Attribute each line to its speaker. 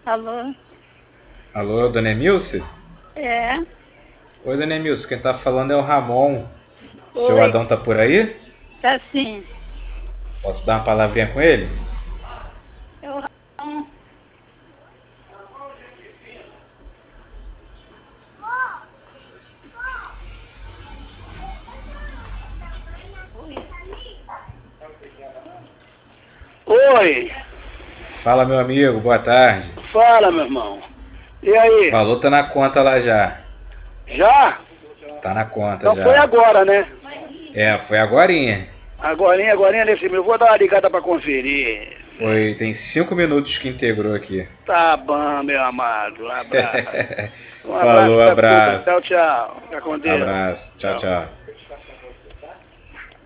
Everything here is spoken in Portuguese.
Speaker 1: Alô?
Speaker 2: Alô, dona Emilce?
Speaker 1: É?
Speaker 2: Oi, dona Emilce, quem tá falando é o Ramon. Seu
Speaker 1: Oi?
Speaker 2: Adão tá por aí?
Speaker 1: Tá sim.
Speaker 2: Posso dar uma palavrinha com ele?
Speaker 1: É o Ramon.
Speaker 3: Oi,
Speaker 2: Fala, meu amigo, boa tarde.
Speaker 3: fala, meu irmão. E
Speaker 2: O
Speaker 3: aí?
Speaker 2: valor tá na conta lá já.
Speaker 3: Já?
Speaker 2: Tá na conta
Speaker 3: Então foi
Speaker 2: já.
Speaker 3: agora, né?
Speaker 2: É, foi agorinha.
Speaker 3: Agorinha nesse meu. Vou dar uma ligada pra conferir.
Speaker 2: Foi, tem 5 minutos que integrou aqui.
Speaker 3: Tá bom, meu amado. Um abraço. Um abraço
Speaker 2: Falou,
Speaker 3: pra tu.
Speaker 2: abraço.
Speaker 3: Tchau, tchau. Fica com Deus.
Speaker 2: Abraço. Tchau,
Speaker 3: Tchau.
Speaker 2: tchau.